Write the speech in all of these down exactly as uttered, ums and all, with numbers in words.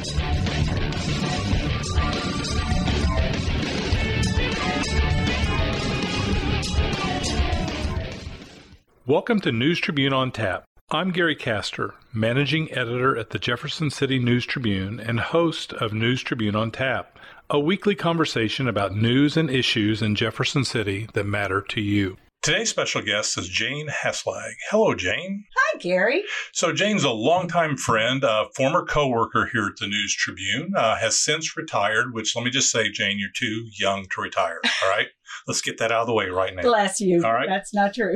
Welcome to News Tribune on Tap. I'm Gary Castor, Managing Editor at the Jefferson City News Tribune and host of News Tribune on Tap, a weekly conversation about news and issues in Jefferson City that matter to you. Today's special guest is Jane Haslag. Hello, Jane. Hi, Gary. So Jane's a longtime friend, a former co-worker here at the News Tribune, uh, has since retired, which let me just say, Jane, you're too young to retire, all right? Let's get that out of the way right now. Bless you. All right. That's not true.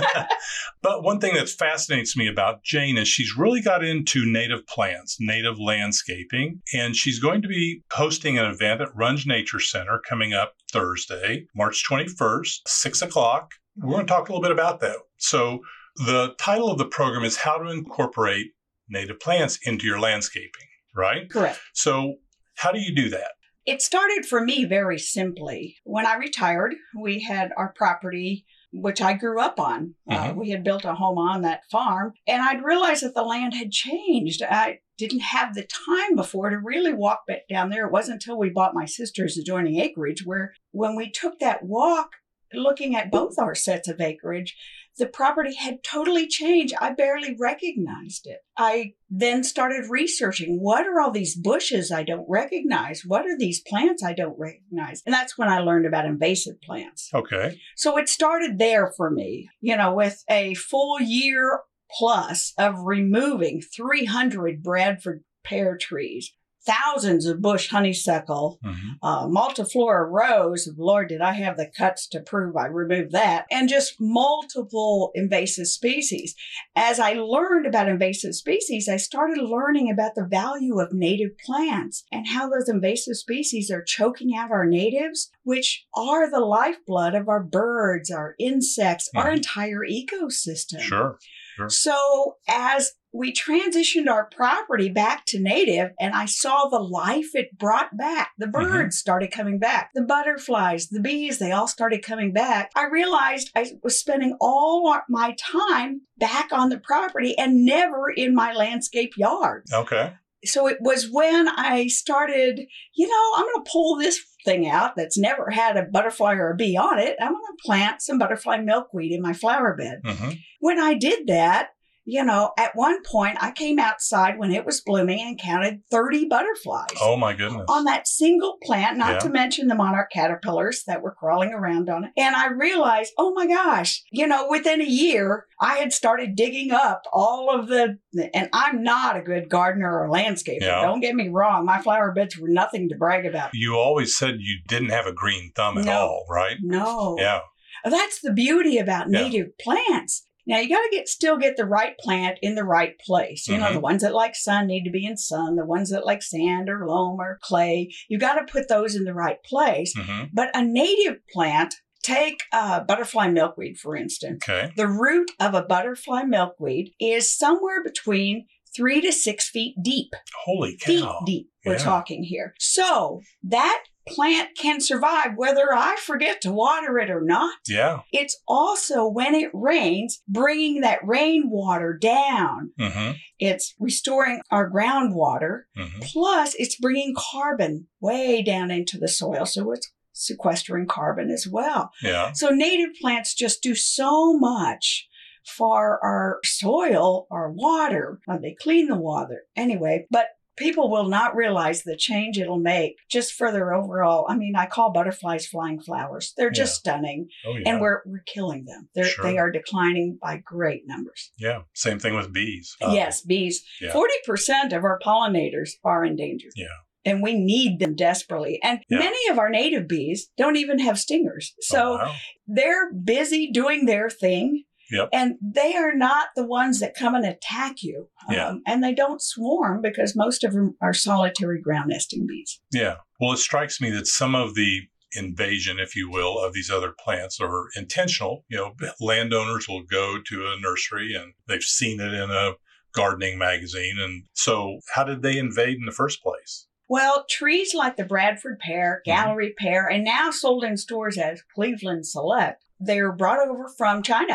But one thing that fascinates me about Jane is she's really got into native plants, native landscaping, and she's going to be hosting an event at Runge Nature Center coming up Thursday, March twenty-first, six o'clock. We're going to talk a little bit about that. So the title of the program is How to Incorporate Native Plants into Your Landscaping, right? Correct. So how do you do that? It started for me very simply. When I retired, we had our property, which I grew up on. Mm-hmm. Uh, we had built a home on that farm, and I'd realized that the land had changed. I didn't have the time before to really walk back down there. It wasn't until we bought my sister's adjoining acreage where when we took that walk, looking at both our sets of acreage, the property had totally changed. I barely recognized it. I then started researching, what are all these bushes I don't recognize? What are these plants I don't recognize? And that's when I learned about invasive plants. Okay. So it started there for me, you know, with a full year plus of removing three hundred Bradford pear trees, thousands of bush honeysuckle, mm-hmm. uh, multiflora rose. Lord, did I have the cuts to prove I removed that. And just multiple invasive species. As I learned about invasive species, I started learning about the value of native plants and how those invasive species are choking out our natives, which are the lifeblood of our birds, our insects, mm-hmm. our entire ecosystem. Sure. Sure. So as we transitioned our property back to native, and I saw the life it brought back. The birds mm-hmm. started coming back. The butterflies, the bees, they all started coming back. I realized I was spending all my time back on the property and never in my landscape yards. Okay. So it was when I started, you know, I'm going to pull this thing out that's never had a butterfly or a bee on it. I'm going to plant some butterfly milkweed in my flower bed. Mm-hmm. When I did that, you know, at one point I came outside when it was blooming and counted thirty butterflies. Oh, my goodness. On that single plant, not yeah. to mention the monarch caterpillars that were crawling around on it. And I realized, oh my gosh, you know, within a year, I had started digging up all of the, and I'm not a good gardener or landscaper. Yeah. Don't get me wrong. My flower beds were nothing to brag about. You always said you didn't have a green thumb at no, all, right? No. Yeah. That's the beauty about yeah. native plants. Now, you got to get still get the right plant in the right place. You mm-hmm. know, the ones that like sun need to be in sun. The ones that like sand or loam or clay, you got to put those in the right place. Mm-hmm. But a native plant, take uh, butterfly milkweed, for instance. Okay. The root of a butterfly milkweed is somewhere between three to six feet deep. Holy cow. Feet deep, we're yeah. talking here. So that plant can survive whether I forget to water it or not. Yeah. It's also, when it rains, bringing that rainwater down. Mm-hmm. It's restoring our groundwater. Mm-hmm. Plus, it's bringing carbon way down into the soil. So it's sequestering carbon as well. Yeah. So native plants just do so much for our soil, our water. Well, they clean the water anyway, but people will not realize the change it'll make just for their overall. I mean, I call butterflies flying flowers. They're just yeah. stunning. Oh, yeah. And we're we're killing them. They're, sure. They are declining by great numbers. Yeah. Same thing with bees. Uh, yes, bees. Yeah. forty percent of our pollinators are endangered. Yeah. And we need them desperately. And yeah. many of our native bees don't even have stingers. So oh, wow. they're busy doing their thing. Yep. And they are not the ones that come and attack you. Yeah. Um, and they don't swarm because most of them are solitary ground nesting bees. Yeah. Well, it strikes me that some of the invasion, if you will, of these other plants are intentional. You know, landowners will go to a nursery and they've seen it in a gardening magazine. And so how did they invade in the first place? Well, trees like the Bradford pear, Gallery mm-hmm. pear, and now sold in stores as Cleveland Select, they're brought over from China.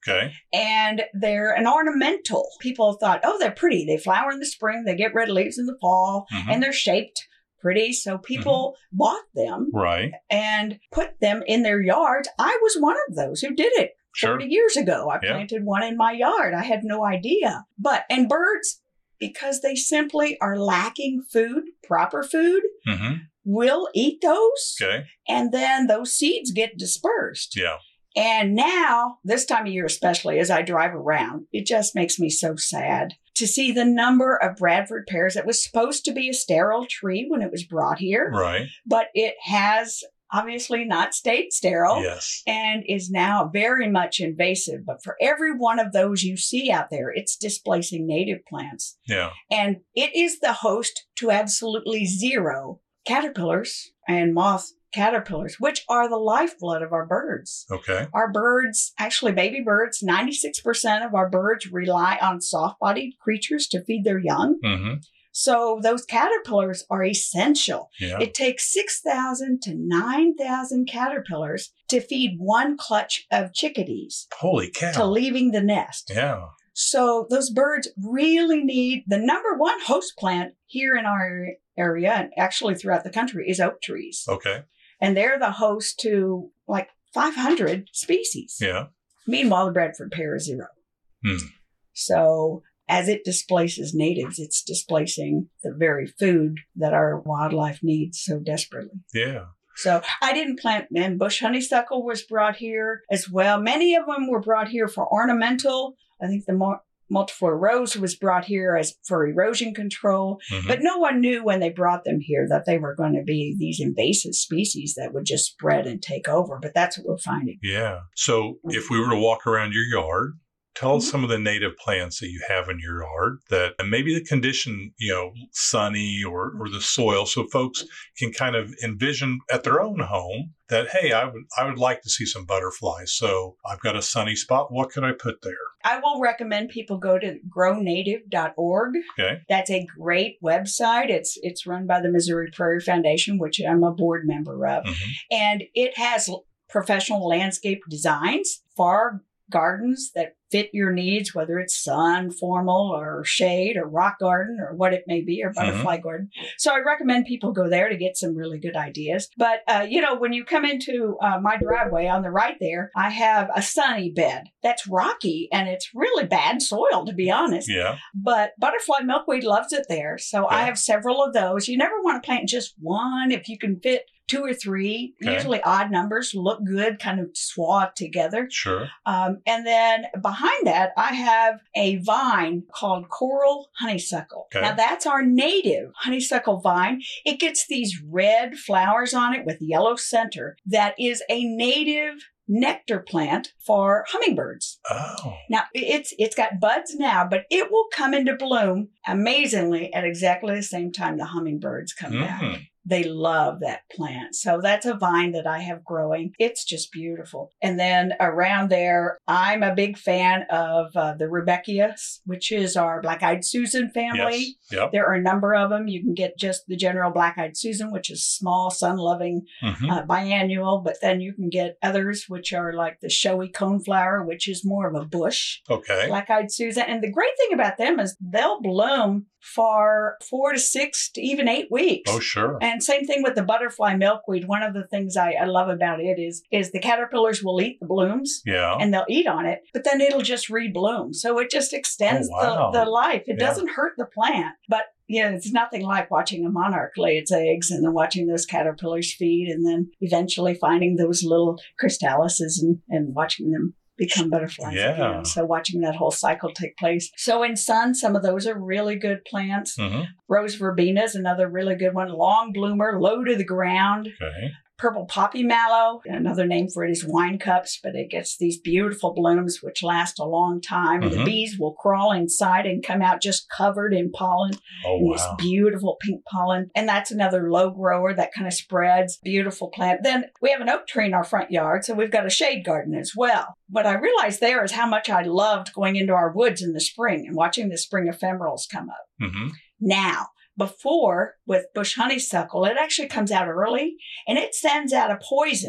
Okay. And they're an ornamental. People thought, oh, they're pretty. They flower in the spring. They get red leaves in the fall. Mm-hmm. And they're shaped pretty. So people mm-hmm. bought them. Right. And put them in their yards. I was one of those who did it sure. forty years ago. I yeah. planted one in my yard. I had no idea. But, and birds, because they simply are lacking food, proper food, mm-hmm. will eat those. Okay. And then those seeds get dispersed. Yeah. And now, this time of year especially, as I drive around, it just makes me so sad to see the number of Bradford pears. It was supposed to be a sterile tree when it was brought here. Right. But it has obviously not stayed sterile. Yes. And is now very much invasive. But for every one of those you see out there, it's displacing native plants. Yeah. And it is the host to absolutely zero caterpillars and moth caterpillars, which are the lifeblood of our birds. Okay. Our birds, actually baby birds, ninety-six percent of our birds rely on soft-bodied creatures to feed their young. Mm-hmm. So those caterpillars are essential. Yeah. It takes six thousand to nine thousand caterpillars to feed one clutch of chickadees. Holy cow. To leaving the nest. Yeah. So those birds really need, the number one host plant here in our area, and actually throughout the country, is oak trees. Okay. And they're the host to like five hundred species. Yeah. Meanwhile, the Bradford pear is zero. Hmm. So as it displaces natives, it's displacing the very food that our wildlife needs so desperately. Yeah. So I didn't plant, and bush honeysuckle was brought here as well. Many of them were brought here for ornamental. I think the more multiflora rose was brought here as for erosion control, mm-hmm. but no one knew when they brought them here that they were going to be these invasive species that would just spread and take over. But that's what we're finding. Yeah. So if we were to walk around your yard, tell us mm-hmm. some of the native plants that you have in your yard that, and maybe the condition, you know, sunny or, or the soil, so folks can kind of envision at their own home that, hey, I would I would like to see some butterflies. So I've got a sunny spot. What could I put there? I will recommend people go to grow native dot org. Okay. That's a great website. It's it's run by the Missouri Prairie Foundation, which I'm a board member of. Mm-hmm. And it has professional landscape designs for gardens that fit your needs, whether it's sun, formal, or shade, or rock garden, or what it may be, or butterfly mm-hmm. garden. So I recommend people go there to get some really good ideas. But, uh, you know, when you come into uh, my driveway on the right there, I have a sunny bed that's rocky, and it's really bad soil, to be honest. Yeah. But butterfly milkweed loves it there. So yeah. I have several of those. You never want to plant just one if you can fit two or three, okay. usually odd numbers, look good, kind of swathed together. Sure. Um, and then behind that, I have a vine called coral honeysuckle. Okay. Now, that's our native honeysuckle vine. It gets these red flowers on it with yellow center. That is a native nectar plant for hummingbirds. Oh. Now, it's it's got buds now, but it will come into bloom amazingly at exactly the same time the hummingbirds come mm. back. They love that plant. So that's a vine that I have growing. It's just beautiful. And then around there, I'm a big fan of uh, the Rudbeckias, which is our Black-Eyed Susan family. Yes. Yep. There are a number of them. You can get just the general Black-Eyed Susan, which is small, sun-loving, mm-hmm. uh, biannual. But then you can get others, which are like the showy coneflower, which is more of a bush. Okay. Black-Eyed Susan. And the great thing about them is they'll bloom for four to six to even eight weeks. Oh, sure. And same thing with the butterfly milkweed. One of the things I, I love about it is, is the caterpillars will eat the blooms. Yeah. And they'll eat on it, but then it'll just rebloom. So it just extends oh, wow. the, the life. It yeah. doesn't hurt the plant, but you know, it's nothing like watching a monarch lay its eggs and then watching those caterpillars feed and then eventually finding those little crystallises and, and watching them become butterflies yeah. again. So watching that whole cycle take place. So in sun, some of those are really good plants. Mm-hmm. Rose verbena is another really good one. Long bloomer, low to the ground. Okay. Purple poppy mallow, another name for it is wine cups, but it gets these beautiful blooms which last a long time. Mm-hmm. And the bees will crawl inside and come out just covered in pollen. Oh, and wow. This beautiful pink pollen. And that's another low grower that kind of spreads. Beautiful plant. Then we have an oak tree in our front yard, so we've got a shade garden as well. What I realized there is how much I loved going into our woods in the spring and watching the spring ephemerals come up. Mm-hmm. Now, before, with bush honeysuckle, it actually comes out early and it sends out a poison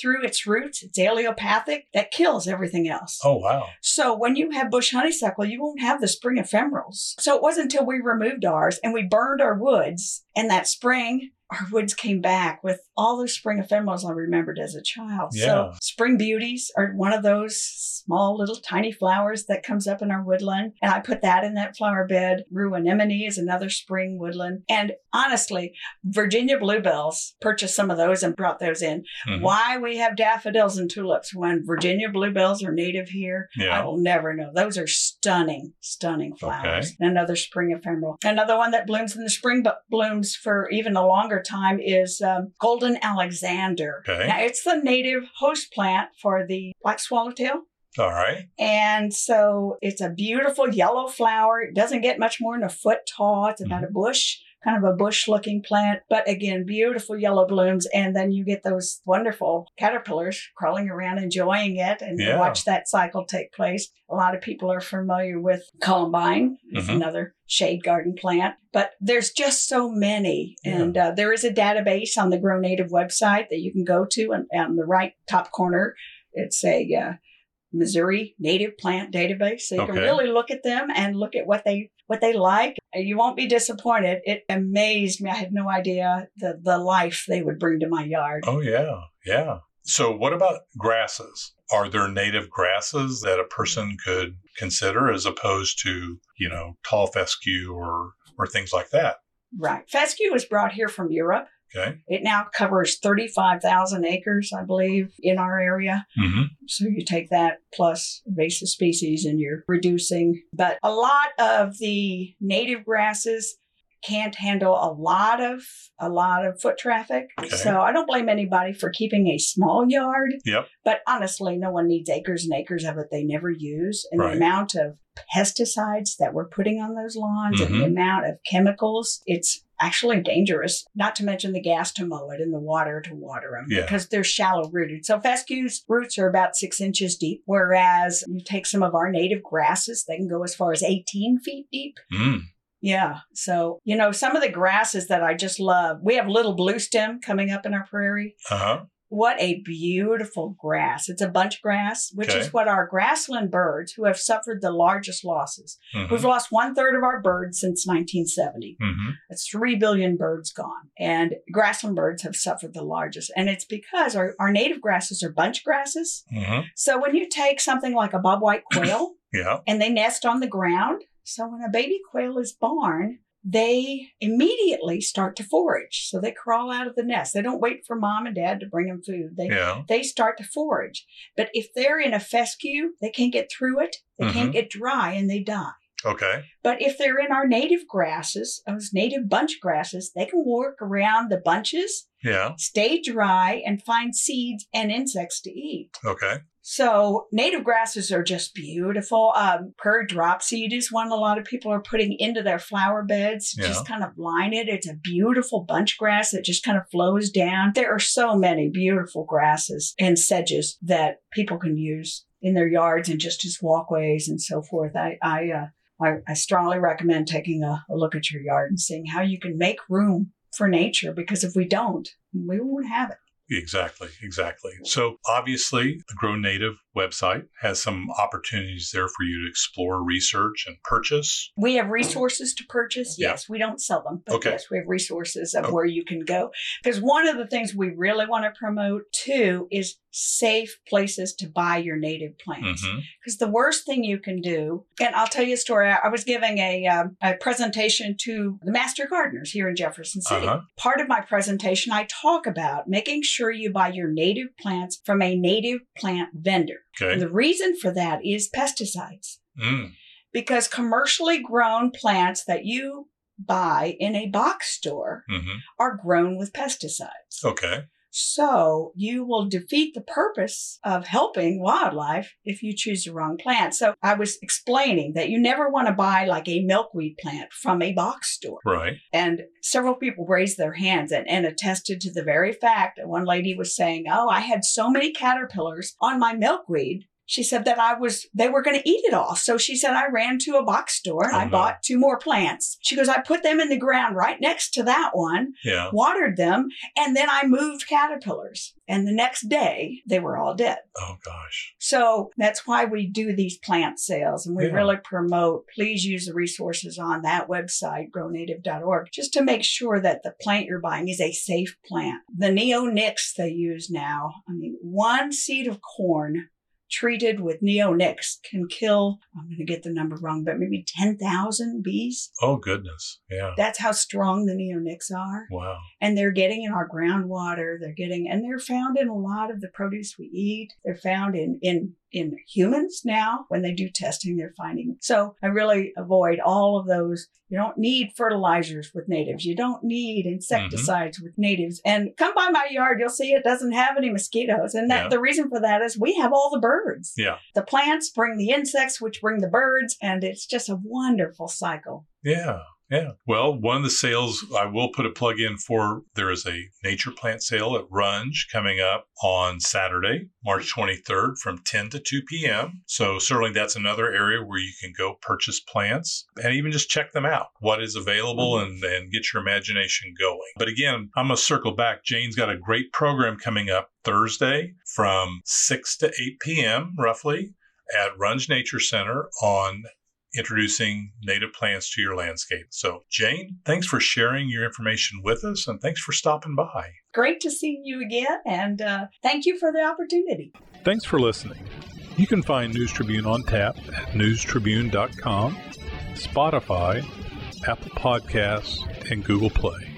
through its roots. It's allelopathic. That kills everything else. Oh, wow. So when you have bush honeysuckle, you won't have the spring ephemerals. So it wasn't until we removed ours and we burned our woods, and that spring, our woods came back with all those spring ephemerals I remembered as a child. Yeah. So spring beauties are one of those small little tiny flowers that comes up in our woodland. And I put that in that flower bed. Rue anemone is another spring woodland. And honestly, Virginia bluebells, purchased some of those and brought those in. Mm-hmm. Why we have daffodils and tulips when Virginia bluebells are native here, yeah. I will never know. Those are stunning, stunning flowers. Okay. And another spring ephemeral. Another one that blooms in the spring but blooms for even a longer time is um, golden Alexander. Okay. Now, it's the native host plant for the black swallowtail. All right. And so it's a beautiful yellow flower. It doesn't get much more than a foot tall. It's about mm-hmm. a bush, kind of a bush-looking plant. But again, beautiful yellow blooms. And then you get those wonderful caterpillars crawling around, enjoying it. And yeah. you watch that cycle take place. A lot of people are familiar with columbine. It's mm-hmm. another shade garden plant. But there's just so many. Yeah. And uh, there is a database on the Grow Native website that you can go to. And on the right top corner, it's a... Uh, Missouri Native Plant Database. So you okay. can really look at them and look at what they what they like. You won't be disappointed. It amazed me. I had no idea the, the life they would bring to my yard. Oh, yeah. Yeah. So what about grasses? Are there native grasses that a person could consider as opposed to, you know, tall fescue or or things like that? Right. Fescue was brought here from Europe. Okay. It now covers thirty-five thousand acres, I believe, in our area. Mm-hmm. So you take that plus invasive species and you're reducing. But a lot of the native grasses can't handle a lot of a lot of foot traffic. Okay. So I don't blame anybody for keeping a small yard. Yep. But honestly, no one needs acres and acres of it they never use. And right. the amount of pesticides that we're putting on those lawns mm-hmm. and the amount of chemicals, it's actually dangerous, not to mention the gas to mow it and the water to water them yeah. because they're shallow rooted. So fescue's roots are about six inches deep, whereas you take some of our native grasses, they can go as far as eighteen feet deep. Mm. Yeah. So, you know, some of the grasses that I just love, we have little blue stem coming up in our prairie. Uh-huh. What a beautiful grass. It's a bunch grass, which okay. is what our grassland birds who have suffered the largest losses. Mm-hmm. We've lost one third of our birds since nineteen seventy. Mm-hmm. That's three billion birds gone. And grassland birds have suffered the largest. And it's because our, our native grasses are bunch grasses. Mm-hmm. So when you take something like a bobwhite quail yeah. and they nest on the ground, so when a baby quail is born, they immediately start to forage. So they crawl out of the nest. They don't wait for mom and dad to bring them food. They yeah. they start to forage. But if they're in a fescue, they can't get through it. They mm-hmm. can't get dry and they die. Okay. But if they're in our native grasses, those native bunch grasses, they can work around the bunches, yeah. stay dry, and find seeds and insects to eat. Okay. So native grasses are just beautiful. Um, prairie dropseed is one a lot of people are putting into their flower beds. Yeah. Just kind of line it. It's a beautiful bunch grass that just kind of flows down. There are so many beautiful grasses and sedges that people can use in their yards and just as walkways and so forth. I I, uh, I, I strongly recommend taking a, a look at your yard and seeing how you can make room for nature, because if we don't, we won't have it. Exactly, exactly. So obviously, the Grow Native website has some opportunities there for you to explore, research, and purchase. We have resources to purchase. Yeah. Yes, we don't sell them, but okay. yes, we have resources of okay. where you can go. Because one of the things we really want to promote too is safe places to buy your native plants. Because mm-hmm. the worst thing you can do, and I'll tell you a story. I was giving a, um, a presentation to the master gardeners here in Jefferson City. Uh-huh. Part of my presentation, I talk about making sure you buy your native plants from a native plant vendor. Okay. And the reason for that is pesticides. Mm. Because commercially grown plants that you buy in a box store mm-hmm. are grown with pesticides. Okay. So you will defeat the purpose of helping wildlife if you choose the wrong plant. So I was explaining that you never want to buy like a milkweed plant from a box store. Right. And several people raised their hands and, and attested to the very fact that one lady was saying, oh, I had so many caterpillars on my milkweed she said that I was, they were going to eat it all. So she said, I ran to a box store and Oh, I no. bought two more plants. She goes, I put them in the ground right next to that one, Yeah. watered them, and then I moved caterpillars. And the next day, they were all dead. Oh, gosh. So that's why we do these plant sales. And we Yeah. really promote, please use the resources on that website, grow native dot org, just to make sure that the plant you're buying is a safe plant. The neonics they use now, I mean, one seed of corn treated with neonics can kill, I'm going to get the number wrong, but maybe ten thousand bees. Oh, goodness. Yeah. That's how strong the neonics are. Wow. And they're getting in our groundwater. They're getting, and they're found in a lot of the produce we eat. They're found in, in, in humans now. When they do testing, they're finding. So I really avoid all of those. You don't need fertilizers with natives. You don't need insecticides mm-hmm. with natives. And come by my yard, you'll see it doesn't have any mosquitoes. And that Yeah. the reason for that is we have all the birds. Yeah. The plants bring the insects, which bring the birds. And it's just a wonderful cycle. Yeah. Yeah. Well, one of the sales I will put a plug in for, there is a nature plant sale at Runge coming up on Saturday, March twenty-third from ten to two p.m. So certainly that's another area where you can go purchase plants and even just check them out, what is available and, and get your imagination going. But again, I'm going to circle back. Jane's got a great program coming up Thursday from six to eight p.m. roughly at Runge Nature Center on introducing native plants to your landscape. So, Jane, thanks for sharing your information with us, and thanks for stopping by. Great to see you again, and uh, thank you for the opportunity. Thanks for listening. You can find News Tribune on tap at news tribune dot com, Spotify, Apple Podcasts, and Google Play.